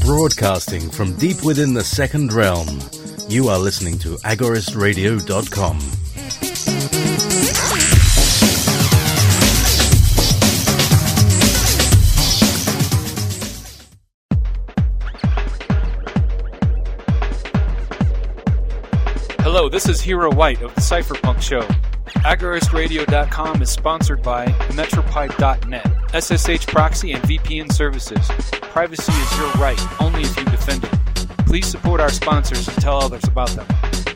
Broadcasting from deep within the second realm, you are listening to agoristradio.com. Hello, this is Hero White of the Cypherpunk Show. agoristradio.com is sponsored by Metropipe.net, SSH proxy and VPN services. Privacy is your right, only if you defend it. Please support our sponsors and tell others about them.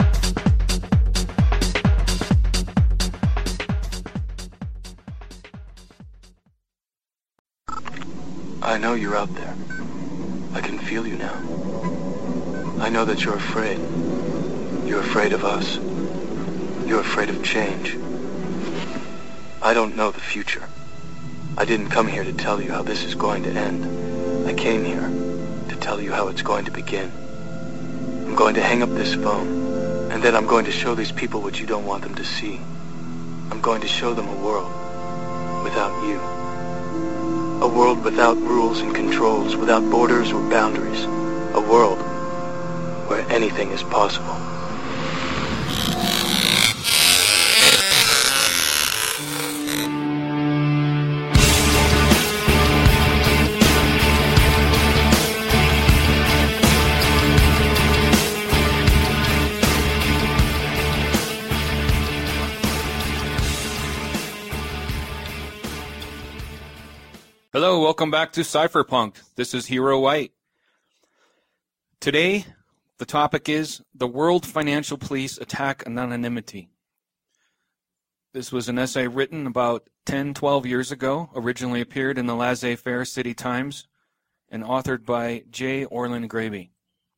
I know you're out there. I can feel you now. I know that you're afraid. You're afraid of us. You're afraid of change. I don't know the future. I didn't come here to tell you how this is going to end. I came here to tell you how it's going to begin. I'm going to hang up this phone, and then I'm going to show these people what you don't want them to see. I'm going to show them a world without you. A world without rules and controls, without borders or boundaries. A world where anything is possible. Hello, welcome back to Cypherpunk. This is Hero White. Today, the topic is the World Financial Police Attack Anonymity. This was an essay written about 10-12 years ago, originally appeared in the Laissez-Faire City Times, and authored by J. Orland Graby.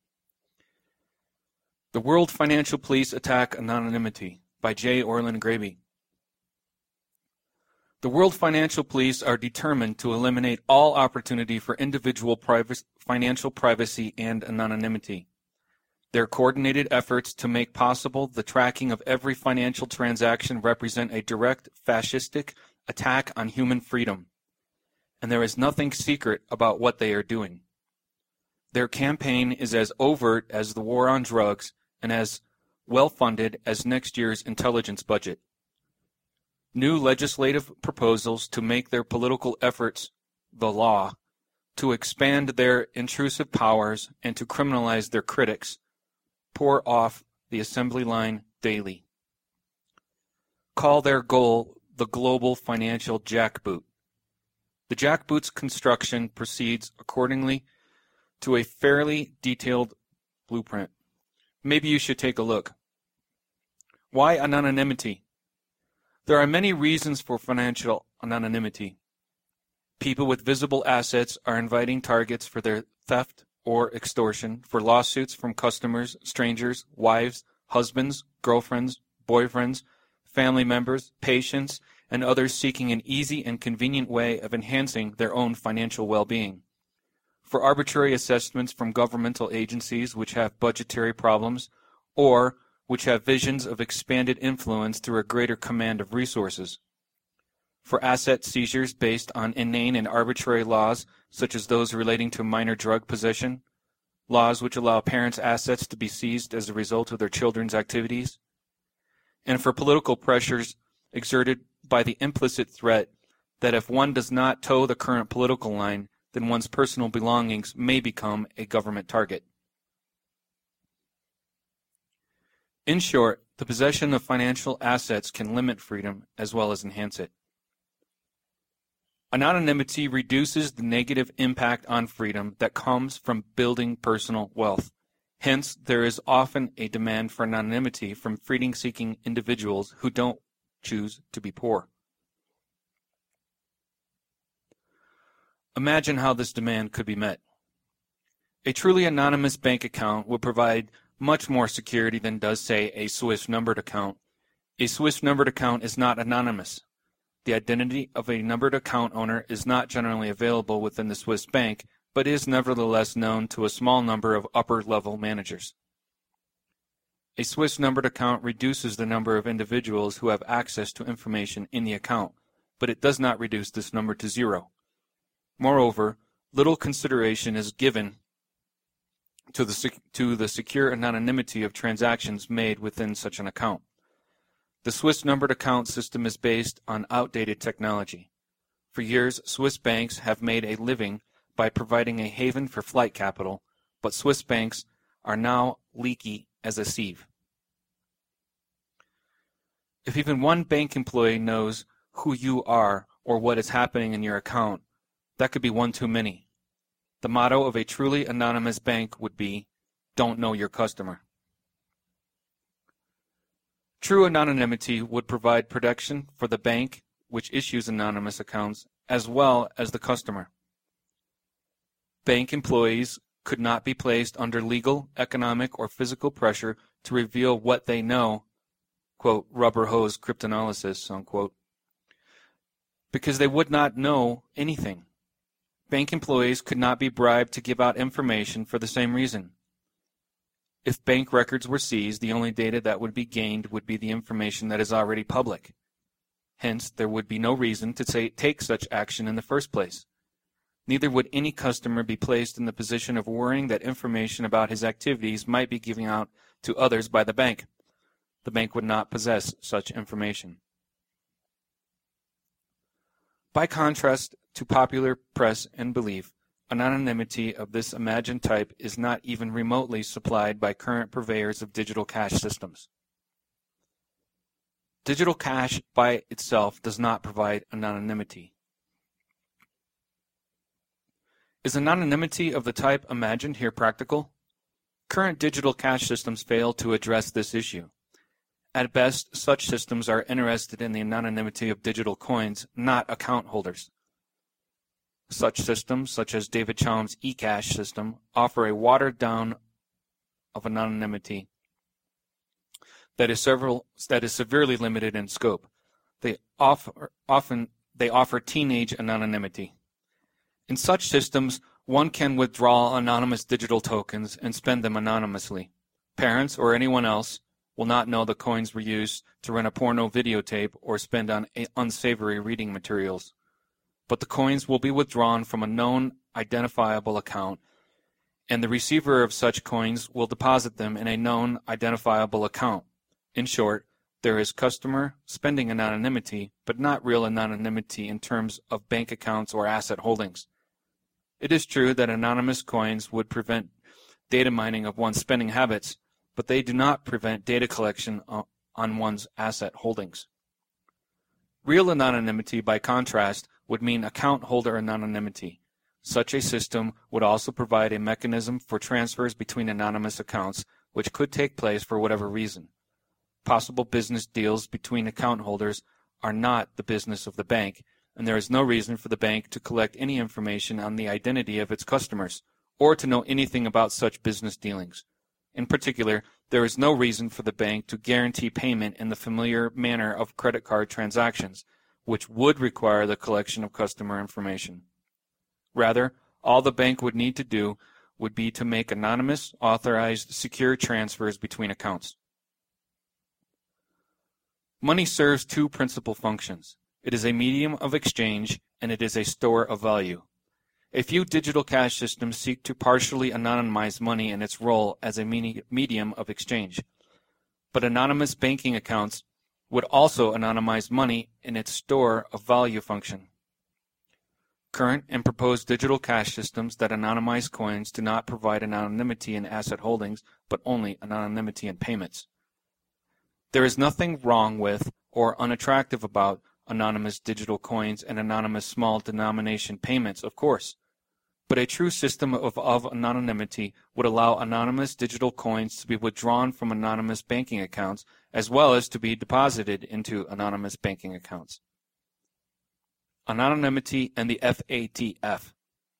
The World Financial Police Attack Anonymity by J. Orland Graby. The World Financial Police are determined to eliminate all opportunity for individual financial privacy and anonymity. Their coordinated efforts to make possible the tracking of every financial transaction represent a direct fascistic attack on human freedom, and there is nothing secret about what they are doing. Their campaign is as overt as the war on drugs and as well-funded as next year's intelligence budget. New legislative proposals to make their political efforts the law, to expand their intrusive powers, and to criminalize their critics pour off the assembly line daily. Call their goal the global financial jackboot. The jackboot's construction proceeds accordingly to a fairly detailed blueprint. Maybe you should take a look. Why anonymity? There are many reasons for financial anonymity. People with visible assets are inviting targets for their theft or extortion, for lawsuits from customers, strangers, wives, husbands, girlfriends, boyfriends, family members, patients, and others seeking an easy and convenient way of enhancing their own financial well-being. For arbitrary assessments from governmental agencies which have budgetary problems, or which have visions of expanded influence through a greater command of resources. For asset seizures based on inane and arbitrary laws, such as those relating to minor drug possession, laws which allow parents' assets to be seized as a result of their children's activities, and for political pressures exerted by the implicit threat that if one does not toe the current political line, then one's personal belongings may become a government target. In short, the possession of financial assets can limit freedom as well as enhance it. Anonymity reduces the negative impact on freedom that comes from building personal wealth. Hence, there is often a demand for anonymity from freedom-seeking individuals who don't choose to be poor. Imagine how this demand could be met. A truly anonymous bank account would provide much more security than does, say, a Swiss numbered account. A Swiss numbered account is not anonymous. The identity of a numbered account owner is not generally available within the Swiss bank, but is nevertheless known to a small number of upper-level managers. A Swiss numbered account reduces the number of individuals who have access to information in the account, but it does not reduce this number to zero. Moreover, little consideration is given to the secure anonymity of transactions made within such an account. The Swiss numbered account system is based on outdated technology. For years, Swiss banks have made a living by providing a haven for flight capital, but Swiss banks are now leaky as a sieve. If even one bank employee knows who you are or what is happening in your account, that could be one too many. The motto of a truly anonymous bank would be, "Don't know your customer." True anonymity would provide protection for the bank which issues anonymous accounts as well as the customer. Bank employees could not be placed under legal, economic, or physical pressure to reveal what they know, quote, rubber hose cryptanalysis, unquote, because they would not know anything. Bank employees could not be bribed to give out information for the same reason. If bank records were seized, the only data that would be gained would be the information that is already public. Hence, there would be no reason to take such action in the first place. Neither would any customer be placed in the position of worrying that information about his activities might be given out to others by the bank. The bank would not possess such information. By contrast to popular press and belief, anonymity of this imagined type is not even remotely supplied by current purveyors of digital cash systems. Digital cash by itself does not provide anonymity. Is anonymity of the type imagined here practical? Current digital cash systems fail to address this issue. At best, such systems are interested in the anonymity of digital coins, not account holders. Such systems, such as David Chaum's eCash system, offer a watered down of anonymity that is severely limited in scope. They offer teenage anonymity. In such systems, one can withdraw anonymous digital tokens and spend them anonymously. Parents or anyone else will not know the coins were used to rent a porno videotape or spend on unsavory reading materials. But the coins will be withdrawn from a known identifiable account, and the receiver of such coins will deposit them in a known identifiable account. In short, there is customer spending anonymity, but not real anonymity in terms of bank accounts or asset holdings. It is true that anonymous coins would prevent data mining of one's spending habits, but they do not prevent data collection on one's asset holdings. Real anonymity, by contrast, would mean account holder anonymity. Such a system would also provide a mechanism for transfers between anonymous accounts, which could take place for whatever reason. Possible business deals between account holders are not the business of the bank, and there is no reason for the bank to collect any information on the identity of its customers, or to know anything about such business dealings. In particular, there is no reason for the bank to guarantee payment in the familiar manner of credit card transactions, which would require the collection of customer information. Rather, all the bank would need to do would be to make anonymous, authorized, secure transfers between accounts. Money serves two principal functions. It is a medium of exchange, and it is a store of value. A few digital cash systems seek to partially anonymize money in its role as a medium of exchange. But anonymous banking accounts would also anonymize money in its store of value function. Current and proposed digital cash systems that anonymize coins do not provide anonymity in asset holdings, but only anonymity in payments. There is nothing wrong with or unattractive about anonymous digital coins and anonymous small denomination payments, of course. But a true system of anonymity would allow anonymous digital coins to be withdrawn from anonymous banking accounts, as well as to be deposited into anonymous banking accounts. Anonymity and the FATF.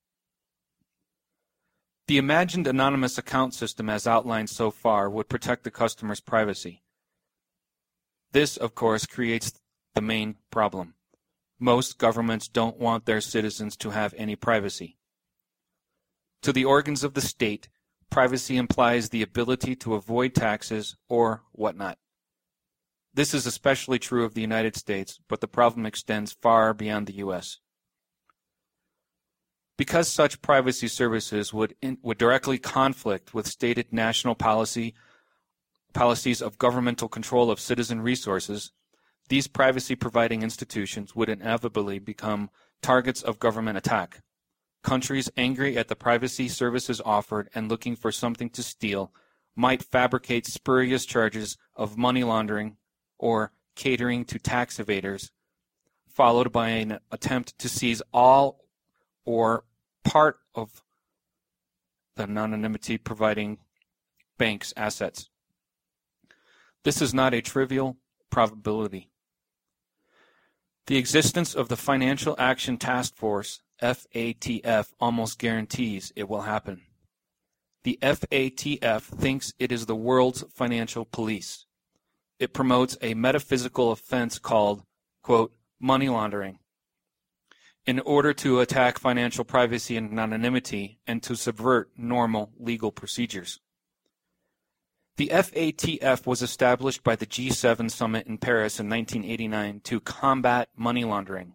The imagined anonymous account system as outlined so far would protect the customer's privacy. This, of course, creates the main problem. Most governments don't want their citizens to have any privacy. To the organs of the state, privacy implies the ability to avoid taxes or whatnot. This is especially true of the United States, but the problem extends far beyond the U.S. Because such privacy services would directly conflict with stated national policies of governmental control of citizen resources, these privacy-providing institutions would inevitably become targets of government attack. Countries angry at the privacy services offered and looking for something to steal might fabricate spurious charges of money laundering or catering to tax evaders, followed by an attempt to seize all or part of the anonymity providing banks' assets. This is not a trivial probability. The existence of the Financial Action Task Force, FATF, almost guarantees it will happen. The FATF thinks it is the world's financial police. It promotes a metaphysical offense called, quote, money laundering, in order to attack financial privacy and anonymity and to subvert normal legal procedures. The FATF was established by the G7 summit in Paris in 1989 to combat money laundering.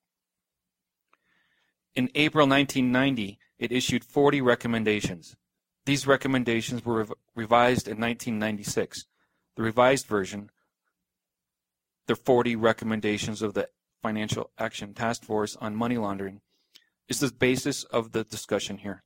In April 1990, it issued 40 recommendations. These recommendations were revised in 1996. The revised version, the 40 recommendations of the Financial Action Task Force on Money Laundering, is the basis of the discussion here.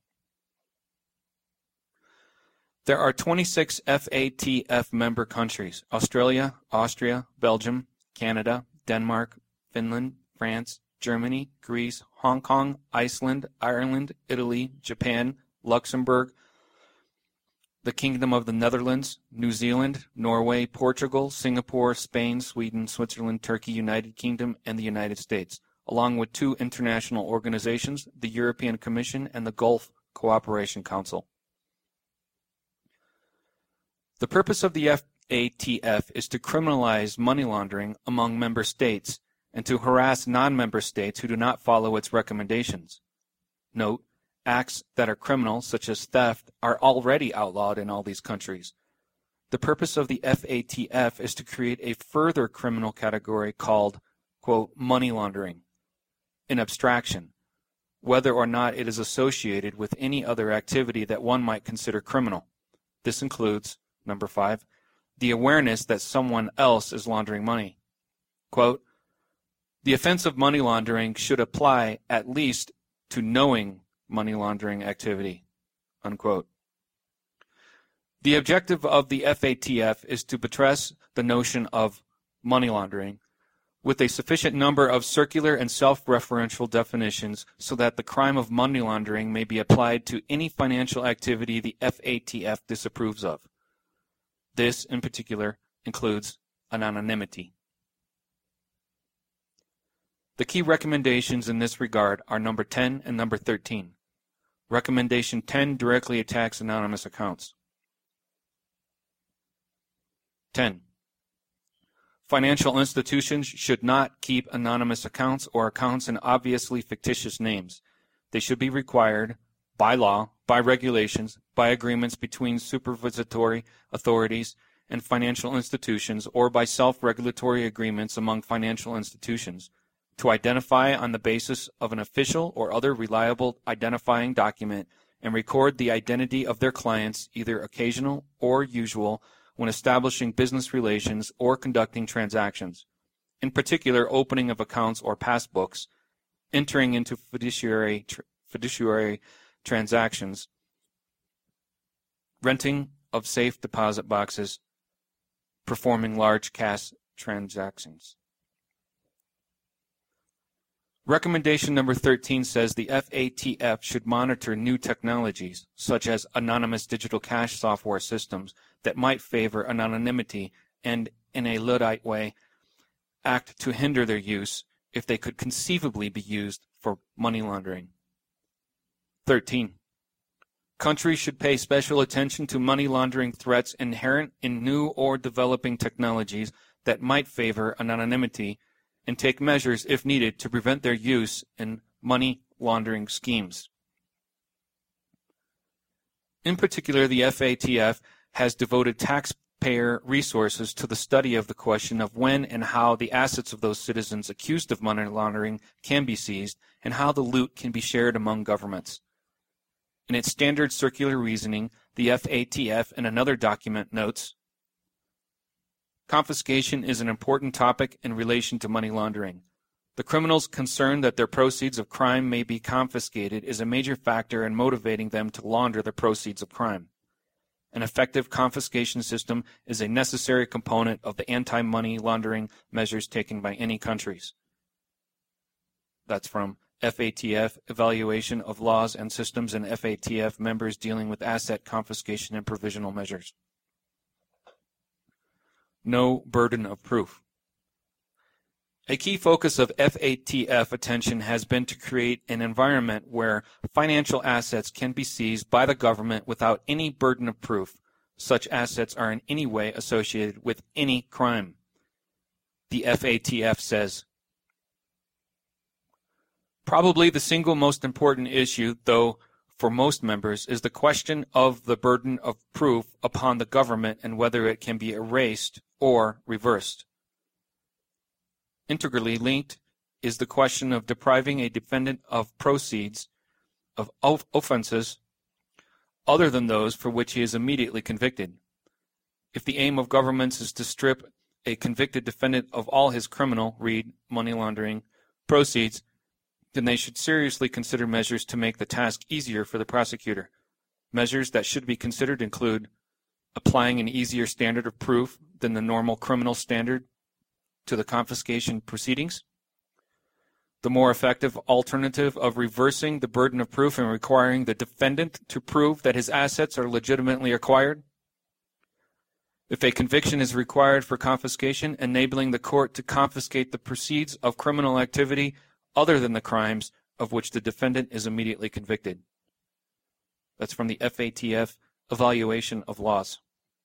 There are 26 FATF member countries: Australia, Austria, Belgium, Canada, Denmark, Finland, France, Germany, Greece, Hong Kong, Iceland, Ireland, Italy, Japan, Luxembourg, the Kingdom of the Netherlands, New Zealand, Norway, Portugal, Singapore, Spain, Sweden, Switzerland, Turkey, United Kingdom, and the United States, along with 2 international organizations, the European Commission and the Gulf Cooperation Council. The purpose of the FATF is to criminalize money laundering among member states and to harass non-member states who do not follow its recommendations. Note, acts that are criminal, such as theft, are already outlawed in all these countries. The purpose of the FATF is to create a further criminal category called, quote, money laundering, in abstraction, whether or not it is associated with any other activity that one might consider criminal. This includes, number 5, the awareness that someone else is laundering money. Quote, the offense of money laundering should apply at least to knowing money laundering activity, unquote. The objective of the FATF is to buttress the notion of money laundering with a sufficient number of circular and self-referential definitions so that the crime of money laundering may be applied to any financial activity the FATF disapproves of. This, in particular, includes anonymity. The key recommendations in this regard are number 10 and number 13. Recommendation 10 directly attacks anonymous accounts. 10. Financial institutions should not keep anonymous accounts or accounts in obviously fictitious names. They should be required by law, by regulations, by agreements between supervisory authorities and financial institutions, or by self-regulatory agreements among financial institutions, to identify on the basis of an official or other reliable identifying document and record the identity of their clients, either occasional or usual, when establishing business relations or conducting transactions. In particular, opening of accounts or passbooks, entering into fiduciary transactions, renting of safe deposit boxes, performing large cash transactions. Recommendation number 13 says the FATF should monitor new technologies, such as anonymous digital cash software systems that might favor anonymity and, in a Luddite way, act to hinder their use if they could conceivably be used for money laundering. 13. Countries should pay special attention to money laundering threats inherent in new or developing technologies that might favor anonymity and take measures, if needed, to prevent their use in money laundering schemes. In particular, the FATF has devoted taxpayer resources to the study of the question of when and how the assets of those citizens accused of money laundering can be seized and how the loot can be shared among governments. In its standard circular reasoning, the FATF in another document notes, confiscation is an important topic in relation to money laundering. The criminals' concern that their proceeds of crime may be confiscated is a major factor in motivating them to launder the proceeds of crime. An effective confiscation system is a necessary component of the anti-money laundering measures taken by any countries. That's from FATF Evaluation of Laws and Systems and FATF Members Dealing with Asset Confiscation and Provisional Measures. No burden of proof. A key focus of FATF attention has been to create an environment where financial assets can be seized by the government without any burden of proof. Such assets are in any way associated with any crime. The FATF says, probably the single most important issue, though, for most members, is the question of the burden of proof upon the government and whether it can be erased or reversed. Integrally linked is the question of depriving a defendant of proceeds of offenses other than those for which he is immediately convicted. If the aim of governments is to strip a convicted defendant of all his criminal, read money laundering, proceeds, then they should seriously consider measures to make the task easier for the prosecutor. Measures that should be considered include applying an easier standard of proof than the normal criminal standard to the confiscation proceedings, the more effective alternative of reversing the burden of proof and requiring the defendant to prove that his assets are legitimately acquired. If a conviction is required for confiscation, enabling the court to confiscate the proceeds of criminal activity other than the crimes of which the defendant is immediately convicted. That's from the FATF Evaluation of Laws.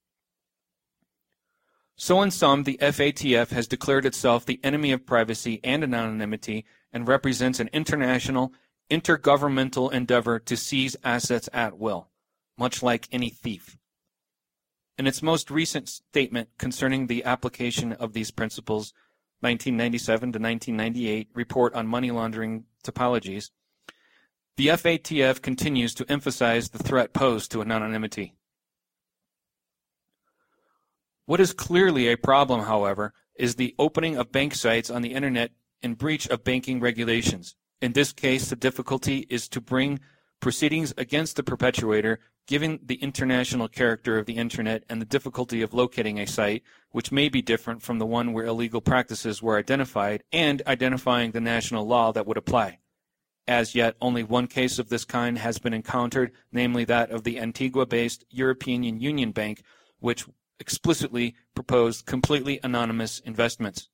So in sum, the FATF has declared itself the enemy of privacy and anonymity and represents an international, intergovernmental endeavor to seize assets at will, much like any thief. In its most recent statement concerning the application of these principles, 1997 to 1998 report on money laundering topologies, the FATF continues to emphasize the threat posed to anonymity. What is clearly a problem, however, is the opening of bank sites on the Internet in breach of banking regulations. In this case, the difficulty is to bring proceedings against the perpetuator, given the international character of the Internet and the difficulty of locating a site, which may be different from the one where illegal practices were identified, and identifying the national law that would apply. As yet, only one case of this kind has been encountered, namely that of the Antigua-based European Union Bank, which explicitly proposed completely anonymous investments.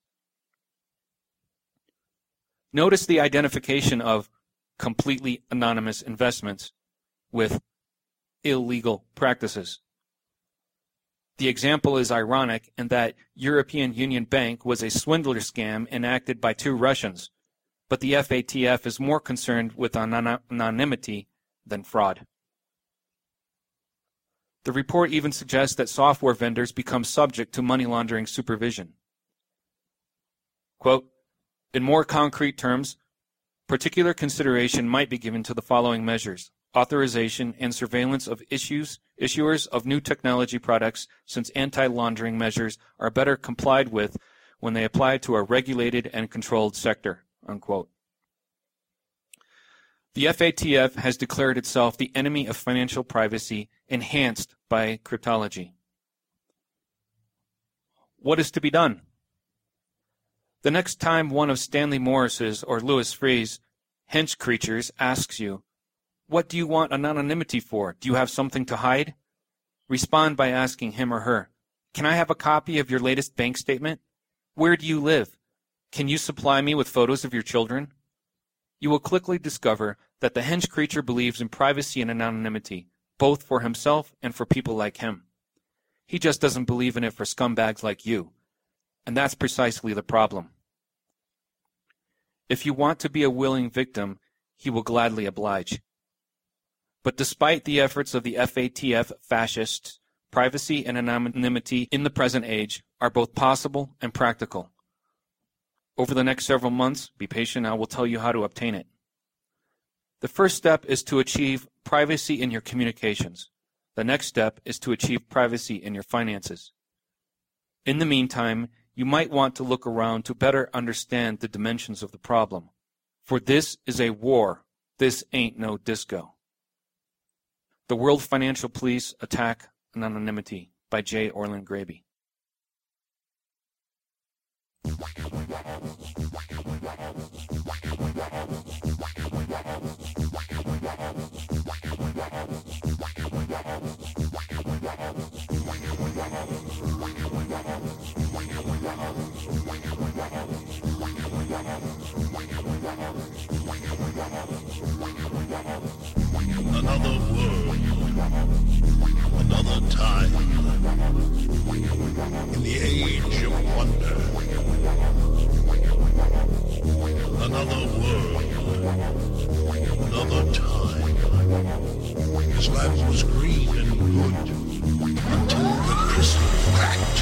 Notice the identification of completely anonymous investments with illegal practices. The example is ironic in that European Union Bank was a swindler scam enacted by two Russians, but the FATF is more concerned with anonymity than fraud. The report even suggests that software vendors become subject to money laundering supervision. Quote, in more concrete terms, particular consideration might be given to the following measures: authorization and surveillance of issuers of new technology products, since anti-laundering measures are better complied with when they apply to a regulated and controlled sector. Unquote. The FATF has declared itself the enemy of financial privacy enhanced by cryptology. What is to be done? The next time one of Stanley Morris's or Louis Freeh's hench creatures asks you, what do you want anonymity for? Do you have something to hide? Respond by asking him or her, can I have a copy of your latest bank statement? Where do you live? Can you supply me with photos of your children? You will quickly discover that the hench creature believes in privacy and anonymity, both for himself and for people like him. He just doesn't believe in it for scumbags like you. And that's precisely the problem. If you want to be a willing victim, he will gladly oblige. But despite the efforts of the FATF fascists privacy and anonymity in the present age are both possible and practical. Over the next several months, be patient, I will tell you how to obtain it. The first step is to achieve privacy in your communications. The next step is to achieve privacy in your finances. In the meantime, you might want to look around to better understand the dimensions of the problem. For this is a war. This ain't no disco. The World Financial Police Attack on Anonymity by J. Orland Graby. Another world, another time, in the age of wonder. Another world, another time. His land was green and good until the crystal cracked.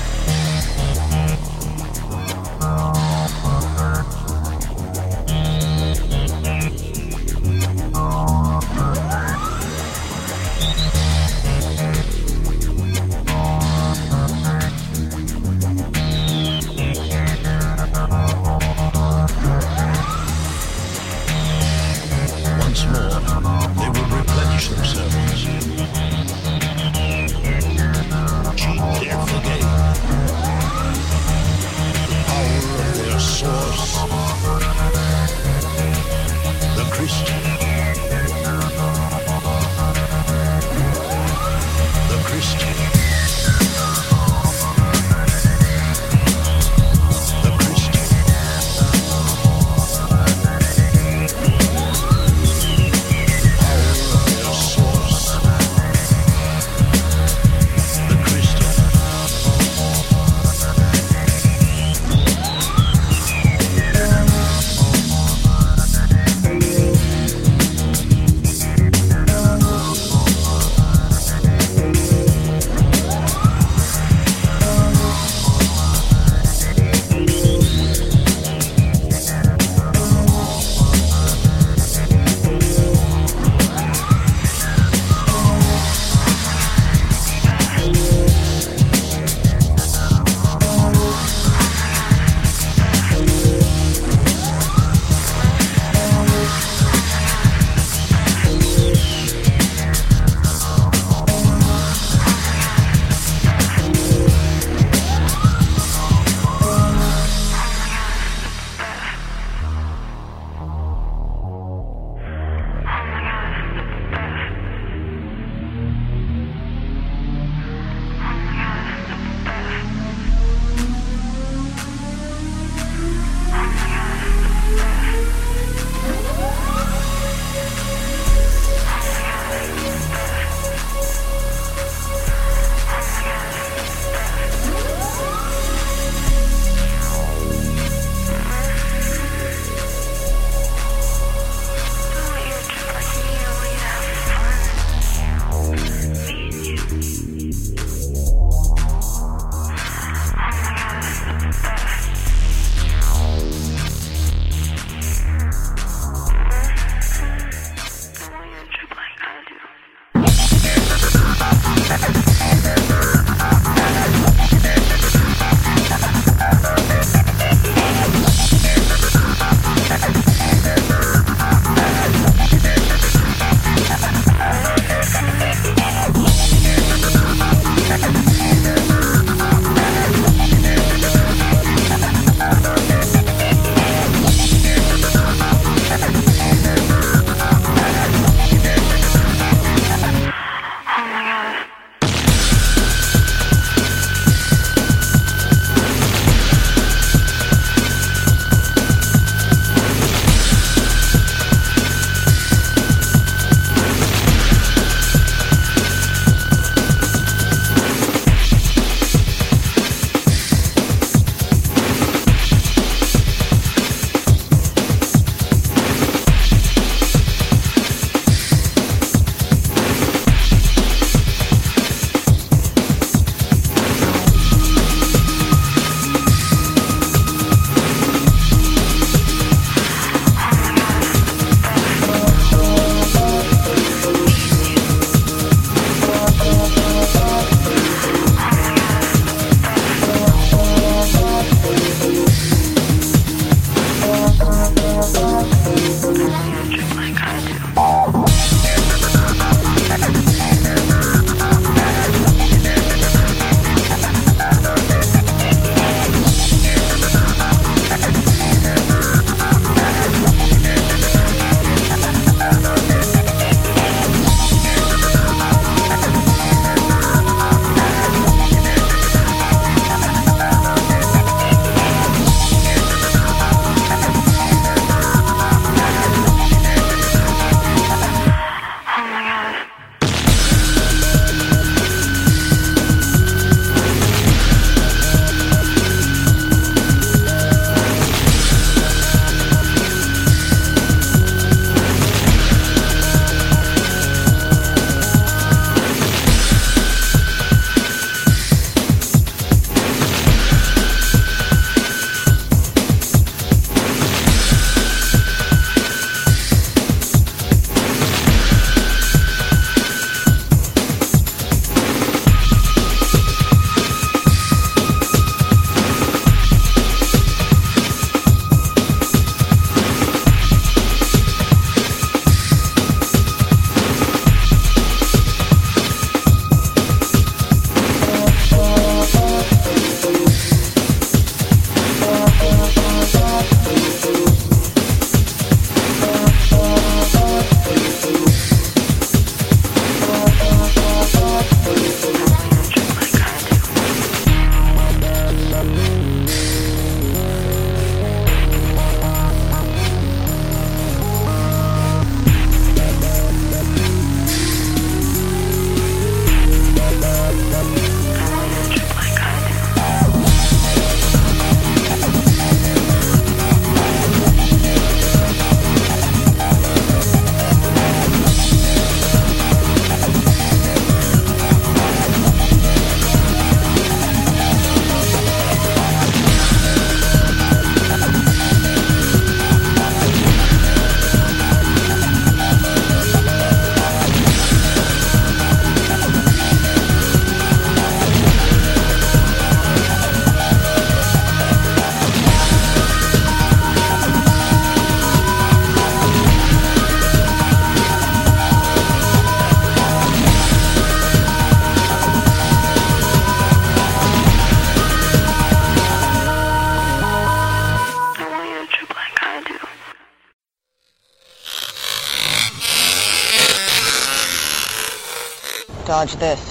dodge this.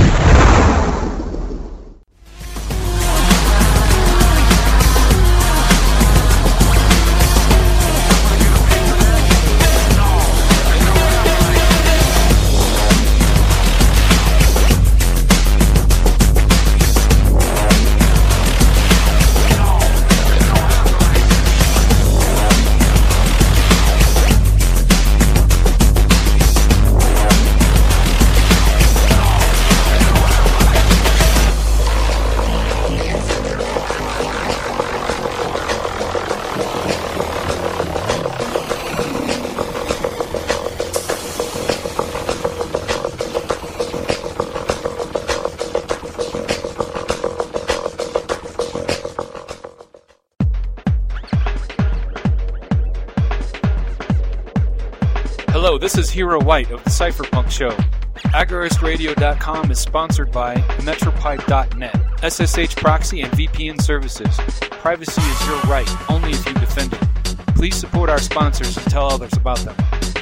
Hello, this is Hero White of the Cypherpunk Show. AgoristRadio.com is sponsored by Metropipe.net, SSH proxy and VPN services. Privacy is your right, only if you defend it. Please support our sponsors and tell others about them.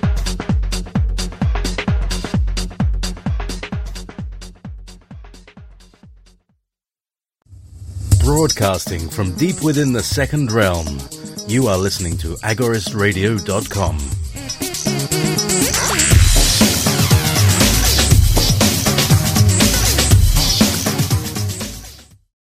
Broadcasting from deep within the second realm, you are listening to AgoristRadio.com.